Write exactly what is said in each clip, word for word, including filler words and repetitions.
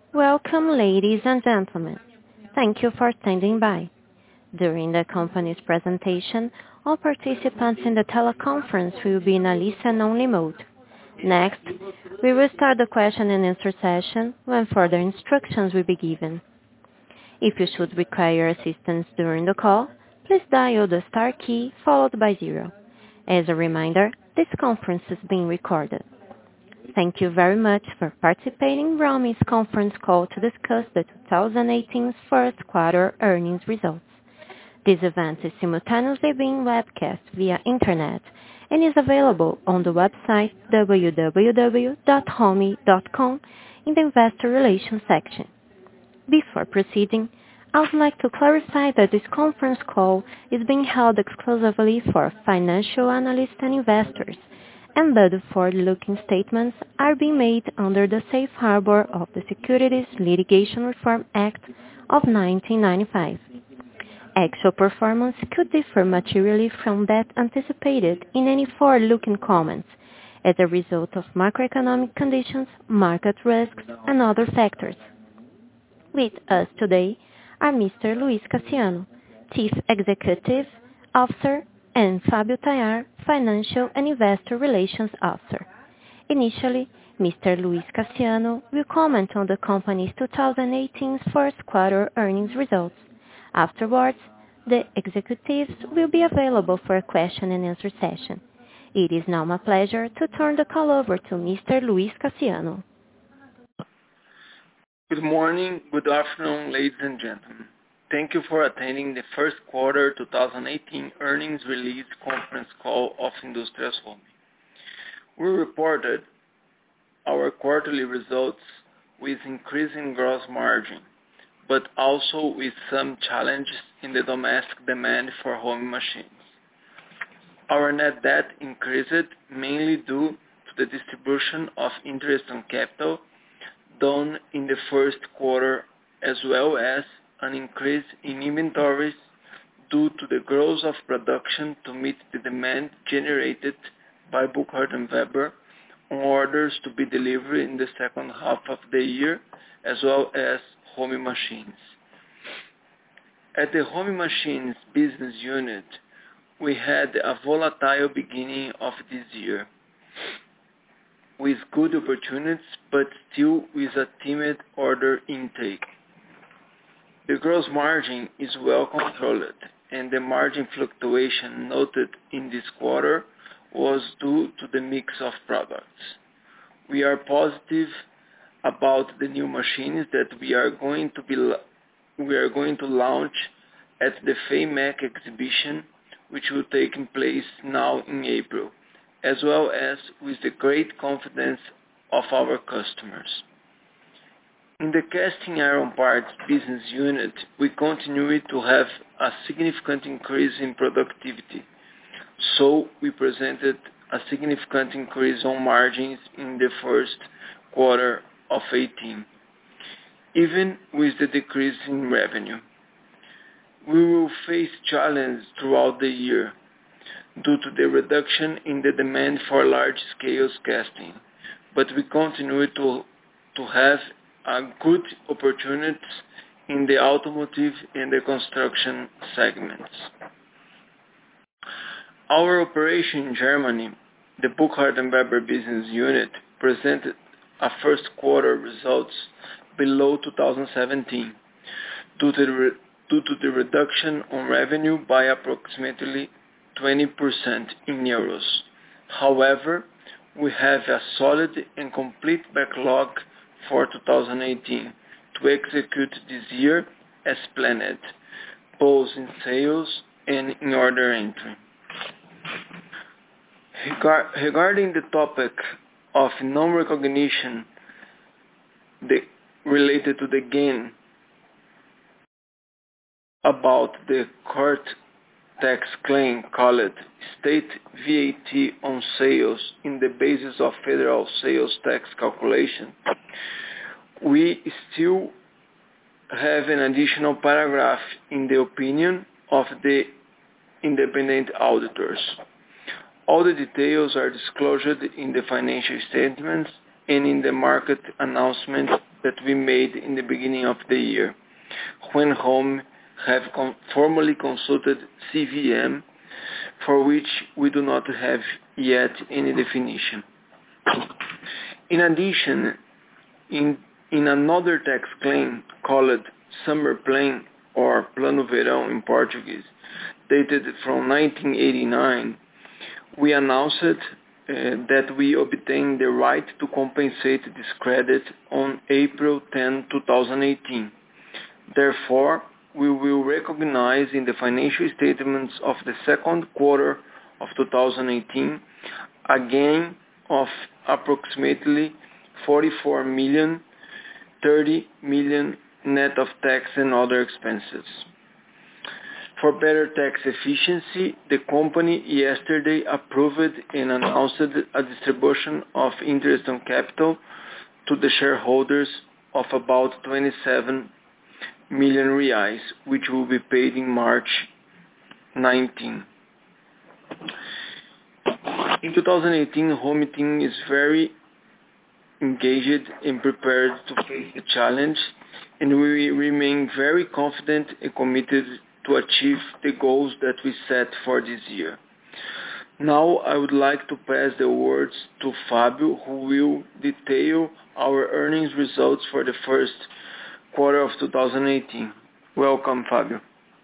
Welcome, ladies and gentlemen. Thank you for standing by. During the company's presentation, all participants in the teleconference will be in a listen-only mode. Next, we will start the question and answer session when further instructions will be given. If you should require assistance during the call, please dial the star key followed by zero. As a reminder, this conference is being recorded. Thank you very much for participating in Romi's conference call to discuss the twenty eighteen first quarter earnings results. This event is simultaneously being webcast via internet and is available on the website w w w dot romi dot com in the Investor Relations section. Before proceeding, I would like to clarify that this conference call is being held exclusively for financial analysts and investors, and that the forward-looking statements are being made under the safe harbor of the Securities Litigation Reform Act of nineteen ninety-five. Actual performance could differ materially from that anticipated in any forward-looking comments as a result of macroeconomic conditions, market risks, and other factors. With us today are Mister Luis Cassiano, Chief Executive Officer, and Fabio Tayar, Financial and Investor Relations Officer. Initially, Mister Luis Cassiano will comment on the company's twenty eighteen first quarter earnings results. Afterwards, the executives will be available for a question and answer session. It is now my pleasure to turn the call over to Mister Luis Cassiano. Good morning, good afternoon, ladies and gentlemen. Thank you for attending the first quarter twenty eighteen earnings release conference call of Industrias Romi. We reported our quarterly results with increasing gross margin, but also with some challenges in the domestic demand for home machines. Our net debt increased mainly due to the distribution of interest on capital done in the first quarter, as well as an increase in inventories due to the growth of production to meet the demand generated by Burkhardt and Weber on orders to be delivered in the second half of the year, as well as home machines. At the home machines business unit, we had a volatile beginning of this year, with good opportunities, but still with a timid order intake. The gross margin is well controlled, and the margin fluctuation noted in this quarter was due to the mix of products. We are positive about the new machines that we are going to be we are going to launch at the FAMEC exhibition, which will take place now in April, as well as with the great confidence of our customers. In the casting iron parts business unit, we continue to have a significant increase in productivity, so we presented a significant increase on margins in the first quarter of eighteen, even with the decrease in revenue. We will face challenges throughout the year due to the reduction in the demand for large-scale casting, but we continue to, to have a good opportunities in the automotive and the construction segments. Our operation in Germany, the Burkhardt and Weber business unit, presented a first quarter results below two thousand seventeen due to the, re- due to the reduction on revenue by approximately twenty percent in euros. However, we have a solid and complete backlog for two thousand eighteen to execute this year as planned, both in sales and in order entry. Regar- regarding the topic of non-recognition the, related to the gain about the court tax claim called state V A T on sales in the basis of federal sales tax calculation, we still have an additional paragraph in the opinion of the independent auditors. All the details are disclosed in the financial statements and in the market announcement that we made in the beginning of the year, when Home have con- formally consulted C V M, for which we do not have yet any definition. In addition, in, in another tax claim called Summer Plan or Plano Verão in Portuguese, dated from nineteen eighty-nine, we announced uh, that we obtained the right to compensate this credit on April tenth, twenty eighteen. Therefore, we will recognize in the financial statements of the second quarter of two thousand eighteen a gain of approximately forty-four million, thirty million net of tax and other expenses. For better tax efficiency, the company yesterday approved and announced a distribution of interest on capital to the shareholders of about twenty-seven million reais, which will be paid in March nineteenth. In two thousand eighteen, Home team is very engaged and prepared to face the challenge, and we remain very confident and committed to achieve the goals that we set for this year. Now I would like to pass the words to Fabio, who will detail our earnings results for the first quarter of two thousand eighteen. Welcome, Fabio.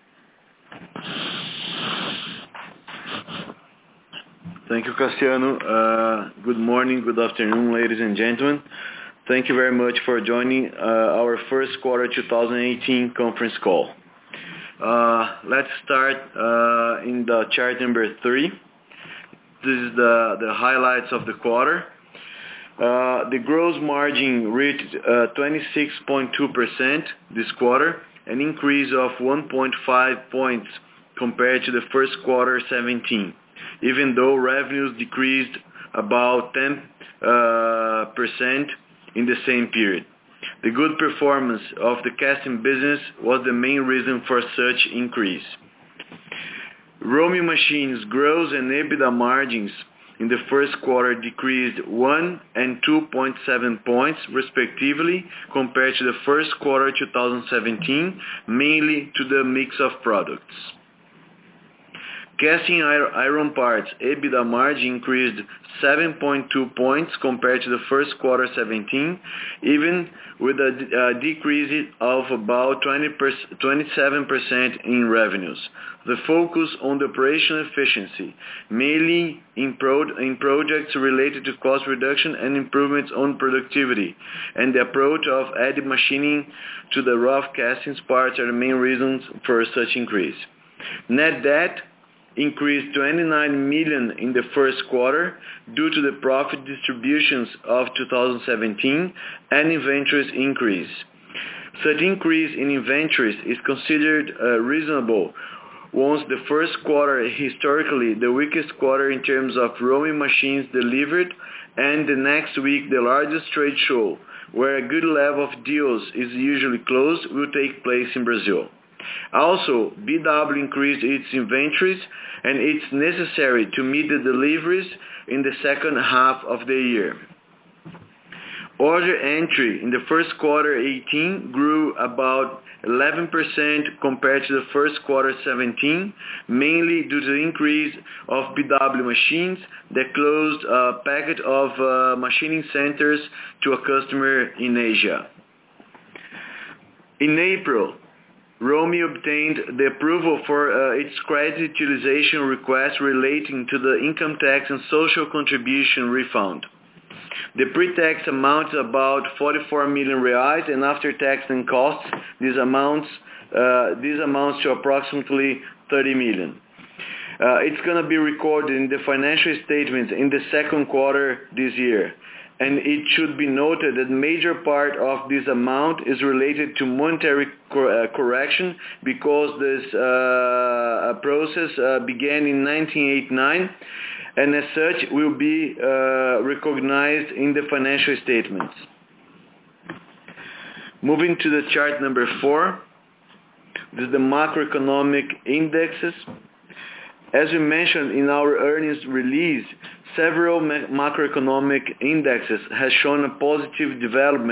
Thank you, Cassiano. Uh, good morning, good afternoon, ladies and gentlemen. Thank you very much for joining uh, our first quarter two thousand eighteen conference call. Uh, let's start uh, in the chart number three. This is the, the highlights of the quarter. Uh, the gross margin reached uh, twenty-six point two percent this quarter, an increase of one point five points compared to the first quarter seventeen, even though revenues decreased about ten percent uh, in the same period. The good performance of the casting business was the main reason for such increase. Roaming machines gross and EBITDA margins in the first quarter decreased one and two point seven points respectively compared to the first quarter two thousand seventeen, mainly to the mix of products. Casting iron parts EBITDA margin increased seven point two points compared to the first quarter seventeen, even with a, a decrease of about twenty-seven percent in revenues. The focus on the operational efficiency, mainly in, pro, in projects related to cost reduction and improvements on productivity, and the approach of added machining to the rough castings parts are the main reasons for such increase. Net debt increased twenty-nine million in the first quarter due to the profit distributions of two thousand seventeen and inventories increase. Such increase in inventories is considered uh, reasonable once the first quarter historically the weakest quarter in terms of roaming machines delivered, and the next week the largest trade show, where a good level of deals is usually closed, will take place in Brazil. Also, B W increased its inventories, and it's necessary to meet the deliveries in the second half of the year. Order entry in the first quarter eighteen grew about eleven percent compared to the first quarter seventeen, mainly due to the increase of B W machines that closed a packet of uh, machining centers to a customer in Asia. In April, Romi obtained the approval for uh, its credit utilization request relating to the income tax and social contribution refund. The pre-tax amounts about forty-four million reais, and after tax and costs, this amounts uh, this amounts to approximately thirty million. Uh, it's going to be recorded in the financial statements in the second quarter this year. And it should be noted that major part of this amount is related to monetary cor- uh, correction, because this uh, process uh, began in nineteen eighty-nine, and as such will be uh, recognized in the financial statements. Moving to the chart number four, this is the macroeconomic indexes. As we mentioned in our earnings release, several macroeconomic indexes has shown a positive development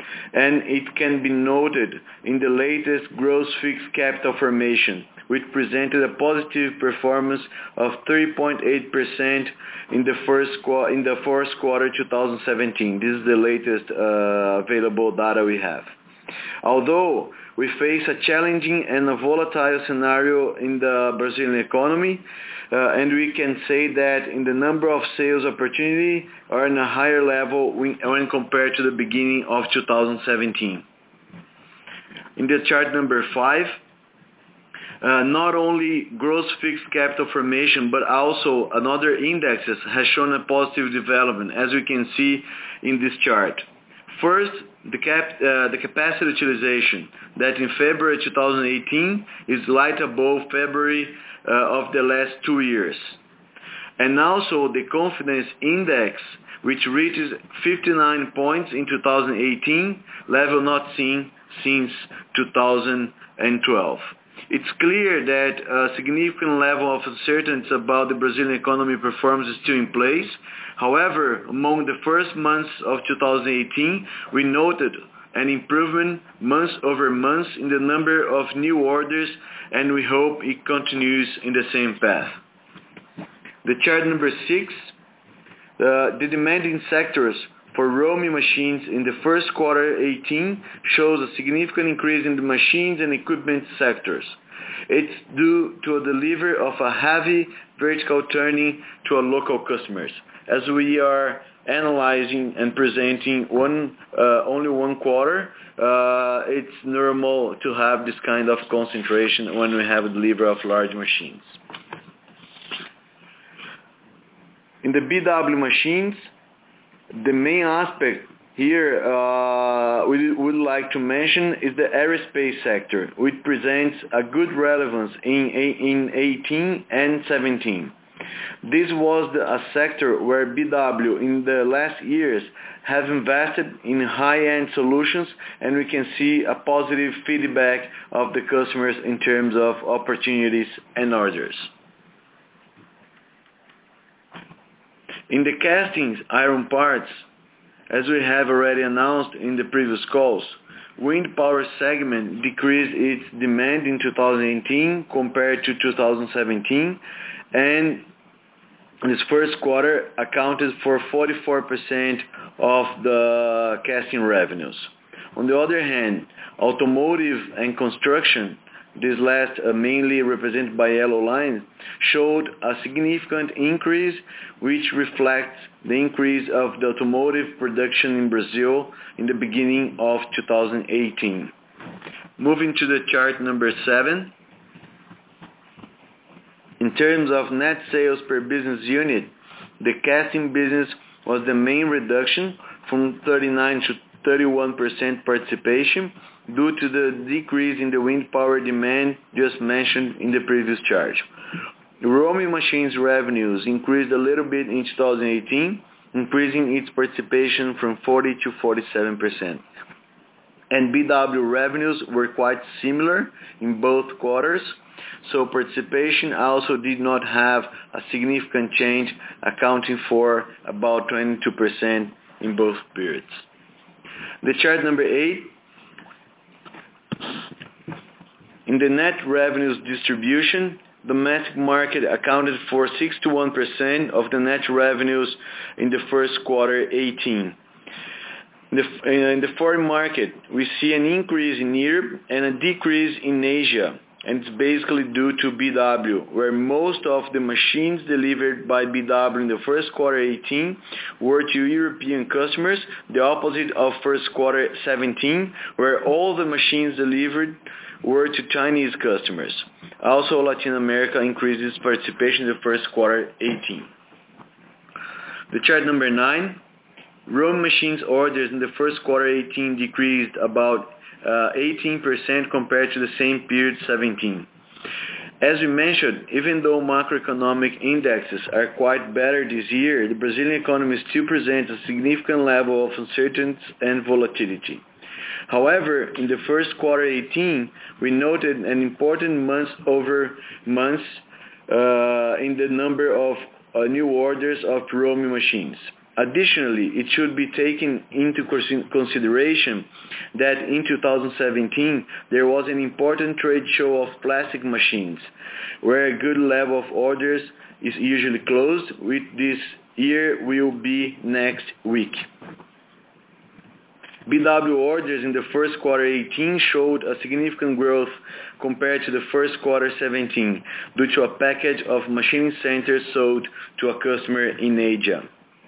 and it can be noted in the latest gross fixed capital formation, which presented a positive performance of three point eight percent in the first qu- in the fourth quarter twenty seventeen. This is the latest uh, available data we have. Although we face a challenging and a volatile scenario in the Brazilian economy, uh, and we can say that in the number of sales opportunity are in a higher level when, when compared to the beginning of two thousand seventeen. In the chart number five, Uh, not only gross fixed capital formation, but also another indexes has shown a positive development, as we can see in this chart. First, the, cap, uh, the capacity utilization, that in February twenty eighteen is light above February uh, of the last two years. And also the confidence index, which reaches fifty-nine points in two thousand eighteen, level not seen since two thousand twelve. It's clear that a significant level of uncertainty about the Brazilian economy performance is still in place. However, among the first months of two thousand eighteen, we noted an improvement month over month in the number of new orders, and we hope it continues in the same path. The chart number six, uh, the demanding sectors for roaming machines in the first quarter eighteen shows a significant increase in the machines and equipment sectors. It's due to a delivery of a heavy vertical turning to our local customers. As we are analyzing and presenting one uh, only one quarter, uh, it's normal to have this kind of concentration when we have a delivery of large machines. In the B W machines, the main aspect here uh, we would like to mention is the aerospace sector, which presents a good relevance in in eighteen and seventeen. This was the, a sector where B W in the last years have invested in high-end solutions, and we can see a positive feedback of the customers in terms of opportunities and orders. In the castings iron parts, as we have already announced in the previous calls, wind power segment decreased its demand in two thousand eighteen compared to two thousand seventeen, and this first quarter accounted for forty-four percent of the casting revenues. On the other hand, automotive and construction, this last uh, mainly represented by yellow line, showed a significant increase, which reflects the increase of the automotive production in Brazil in the beginning of two thousand eighteen. Moving to the chart number seven. In terms of net sales per business unit, the casting business was the main reduction from thirty-nine to thirty-one percent participation due to the decrease in the wind power demand just mentioned in the previous chart. The roaming machines revenues increased a little bit in two thousand eighteen, increasing its participation from forty to forty-seven percent. And B W revenues were quite similar in both quarters, so participation also did not have a significant change, accounting for about twenty-two percent in both periods. The chart number eight. In the net revenues distribution, domestic market accounted for sixty-one percent of the net revenues in the first quarter eighteen. In the, in the foreign market, we see an increase in Europe and a decrease in Asia, and it's basically due to B W, where most of the machines delivered by B W in the first quarter eighteen were to European customers, the opposite of first quarter seventeen, where all the machines delivered were to Chinese customers. Also, Latin America increased its participation in the first quarter eighteen. The chart number nine, roaming machines orders in the first quarter eighteen decreased about uh, eighteen percent compared to the same period seventeen. As we mentioned, even though macroeconomic indexes are quite better this year, the Brazilian economy still presents a significant level of uncertainty and volatility. However, in the first quarter eighteen, we noted an important month-over-month uh, in the number of uh, new orders of roaming machines. Additionally, it should be taken into consideration that in two thousand seventeen there was an important trade show of plastic machines, where a good level of orders is usually closed, with this year will be next week. B W orders in the first quarter eighteen showed a significant growth compared to the first quarter seventeen, due to a package of machining centers sold to a customer in Asia.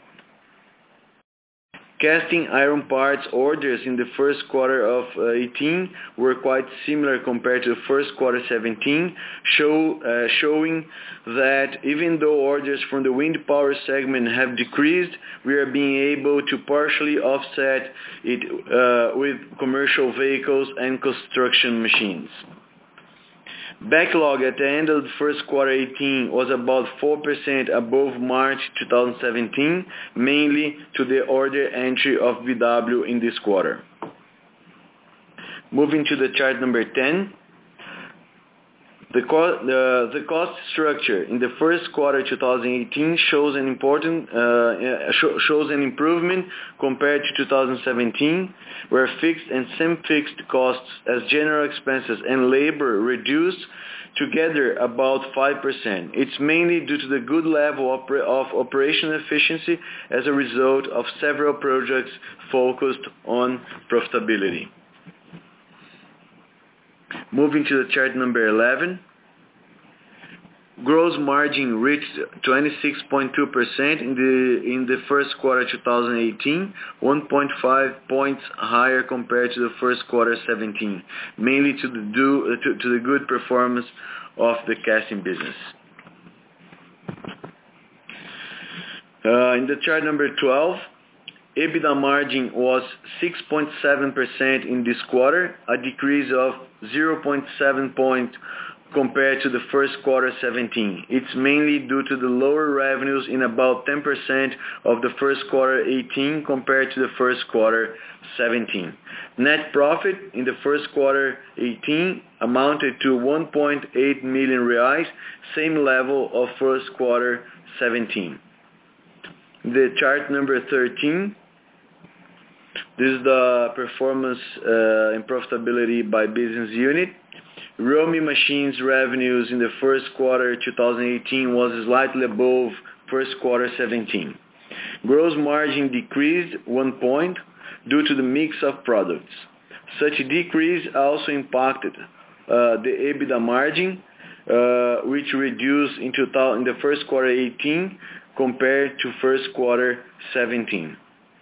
Casting iron parts orders in the first quarter of eighteen were quite similar compared to the first quarter seventeen, show, uh, showing that even though orders from the wind power segment have decreased, we are being able to partially offset it uh, with commercial vehicles and construction machines. Backlog at the end of the first quarter eighteen was about four percent above March two thousand seventeen, mainly to the order entry of B W in this quarter. Moving to the chart number ten, the, co the, the cost structure in the first quarter two thousand eighteen shows an important uh, sh shows an improvement compared to two thousand seventeen, where fixed and semi-fixed costs as general expenses and labor reduced together about five percent. It's mainly due to the good level of, of operational efficiency as a result of several projects focused on profitability. Moving to the chart number eleven, gross margin reached twenty-six point two percent in the in the first quarter two thousand eighteen, one point five points higher compared to the first quarter seventeen, mainly to the due to, to the good performance of the casting business. Uh, in the chart number twelve, EBITDA margin was six point seven percent in this quarter, a decrease of zero point seven points compared to the first quarter seventeen. It's mainly due to the lower revenues in about ten percent of the first quarter eighteen compared to the first quarter seventeen. Net profit in the first quarter eighteen amounted to one point eight million reais, same level of first quarter seventeen. The chart number thirteen, this is the performance uh, and profitability by business unit. Romi Machines revenues in the first quarter two thousand eighteen was slightly above first quarter seventeen. Gross margin decreased one point due to the mix of products. Such a decrease also impacted uh, the EBITDA margin, uh, which reduced in, in the first quarter eighteen compared to first quarter seventeen.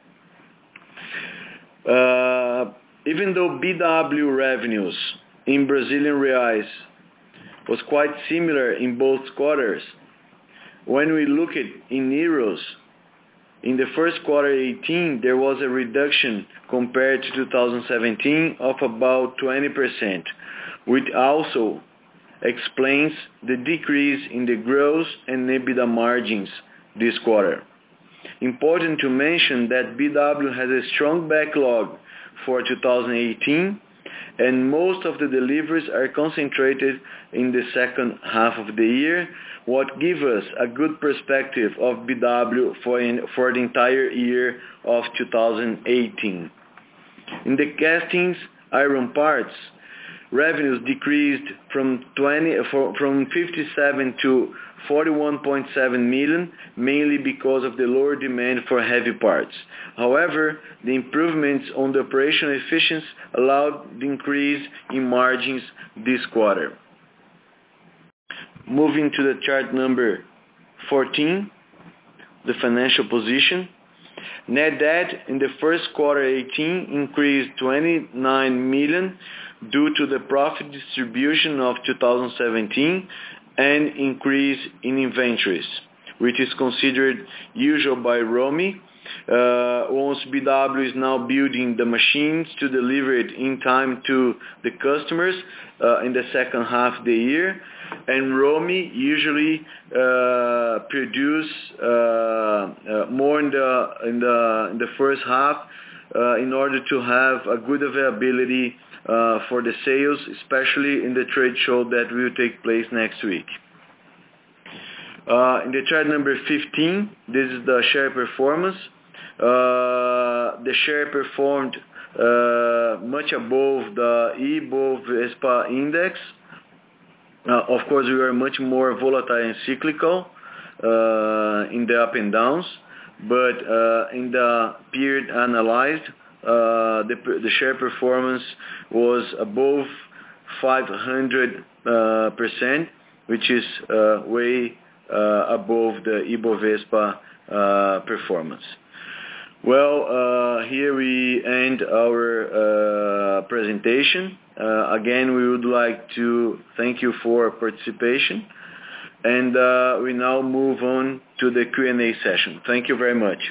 Uh, even though B W revenues in Brazilian reais was quite similar in both quarters, when we look at in euros, in the first quarter eighteen there was a reduction compared to two thousand seventeen of about twenty percent, which also explains the decrease in the gross and EBITDA margins this quarter. Important to mention that B W has a strong backlog for two thousand eighteen, and most of the deliveries are concentrated in the second half of the year, what gives us a good perspective of B W for, in, for the entire year of two thousand eighteen. In the castings iron parts, revenues decreased from twenty from fifty-seven to forty-one point seven million, mainly because of the lower demand for heavy parts. However, the improvements on the operational efficiency allowed the increase in margins this quarter. Moving to the chart number fourteen, the financial position. Net debt in the first quarter eighteen increased twenty-nine million due to the profit distribution of two thousand seventeen and increase in inventories, which is considered usual by Romi. Uh, once B W is now building the machines to deliver it in time to the customers uh, in the second half of the year, and Romi usually uh, produce uh, uh, more in the in the in the first half uh, in order to have a good availability uh, for the sales, especially in the trade show that will take place next week. Uh, in the chart number fifteen, this is the share performance. Uh, the share performed uh, much above the Ibovespa index. Uh, of course, we are much more volatile and cyclical uh, in the up and downs, but uh, in the period analyzed, uh, the, the share performance was above five hundred percent, uh, which is uh, way uh, above the Ibovespa uh, performance. Well, uh, here we end our uh, presentation. Uh, again, we would like to thank you for participation, and uh, we now move on to the Q and A session. Thank you very much.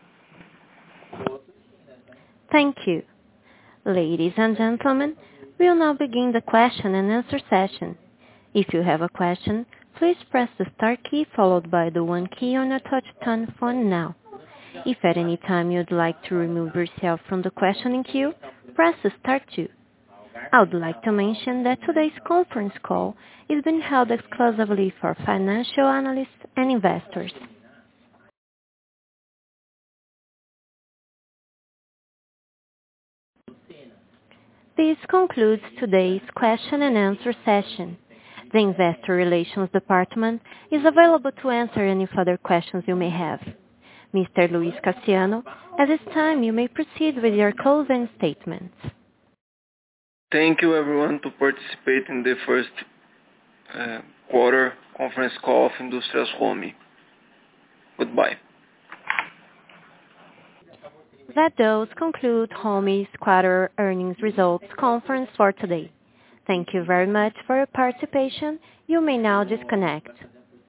Thank you. Ladies and gentlemen, we will now begin the question and answer session. If you have a question, please press the star key followed by the one key on your touch-tone phone now. If at any time you'd like to remove yourself from the questioning queue, press the star two. I would like to mention that today's conference call is being held exclusively for financial analysts and investors. This concludes today's question and answer session. The Investor Relations Department is available to answer any further questions you may have. Mister Luis Cassiano, at this time you may proceed with your closing statements. Thank you everyone to participate in the first uh, quarter conference call of Industrias Home. Goodbye. That does conclude Home's quarter earnings results conference for today. Thank you very much for your participation. You may now disconnect.